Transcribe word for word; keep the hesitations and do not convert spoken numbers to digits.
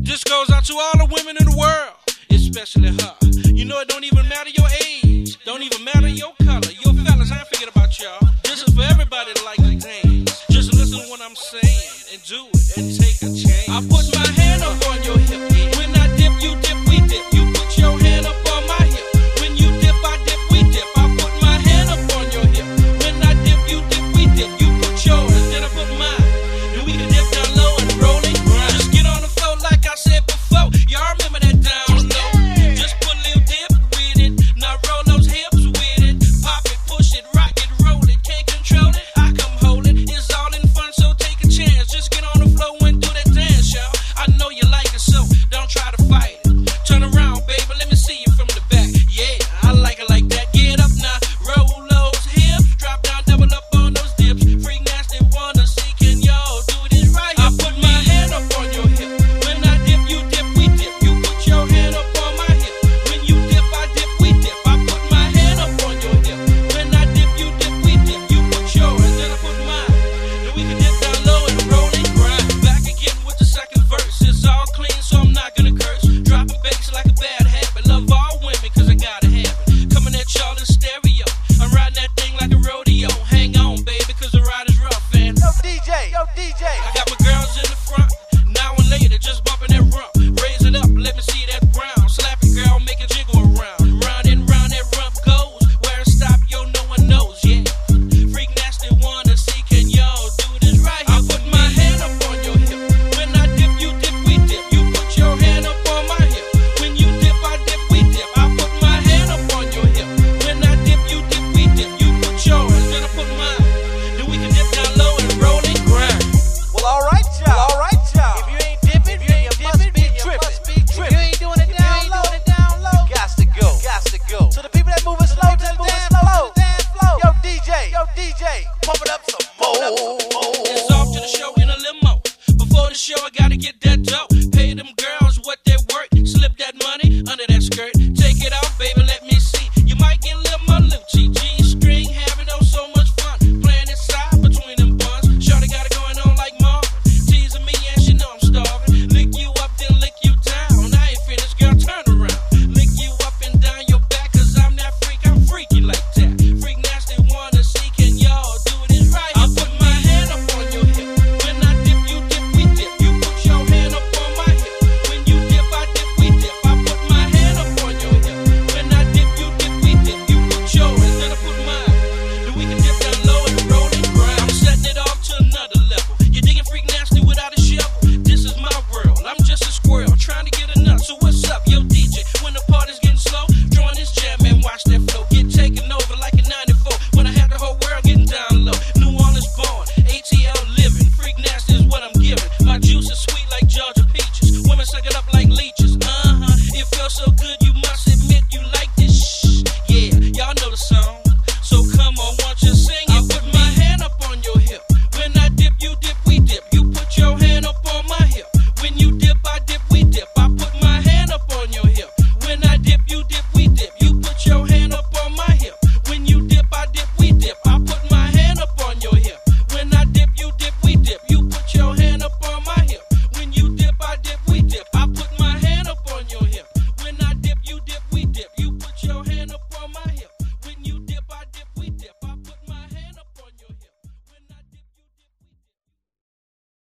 This goes out to all the women in the world, especially her. You know it don't even matter your age, don't even matter your color. Your fellas, I ain't forget about y'all. This is for everybody that like to dance. Just listen to what I'm saying and do it and take a chance. I put my hand up on your hip. When I dip, you dip, we dip. You put your hand up on my hip. When you dip, I dip, we dip. I put my hand up on your hip. When I dip, you dip, we dip. You put yours, then I put mine. Then we can dip down low and roll and grind. Just get on the floor like I said before. Y'all remember that down low. Just put a little dip with it. Now roll those hips with it. Pop it, push it, rock it, roll it. Can't control it, I come hold it. It's all in fun, so take a chance. Just get on the floor and do that dance, y'all. I know you like it, so don't try to fight it. Turn around, baby, let me see you from the back. Yeah, I like it like that. Get up now, roll those hips. Drop down, double up on those dips. Freak nasty, wanna see, can y'all do this right here? I put my hand up on your hip. When I dip, you dip, we dip. You put your hand up on my hip. When you dip, I dip, we dip. I put my hand up on your hip. When I dip, you dip, we dip. You put yours, then I put mine. Then we can dip down low and roll and grind. Back again with the second verse. It's all clean, so I'm not gonna curse. Dropping bass like a bad habit. Love all women, cause I gotta have it. Coming at y'all in stereo. I'm riding that thing like a rodeo. Hang on, baby, cause the ride is rough, and Yo, D J, yo, D J. I got my girls in the front. Now and later, just bumping that rump. Raise it up, let me see that ground. Slap it, girl, make it jiggle around. Round and round that rump goes. Where it stop, yo, no one knows, yeah. Freak nasty, wanna see, can y'all do this right here? I put my hand up on your hip. When I dip, you dip, we dip. You put your hand up on my hip. When you dip, I dip, we dip. I put my hand up on your hip. When I dip, you dip, we dip. You put yours, then I put mine. Then we can dip down low and roll and grind. Well, all right, y'all. Well, all right, y'all. If you ain't dipping, you, you must be tripping. If you ain't doing it down low, doing it down low, you got to go. Got to go. So the people that moving slow to the dance floor, dance floor. Yo, D J, yo, D J, pump it up some more. It's off to the show in a limo. Before the show, I gotta get that dough.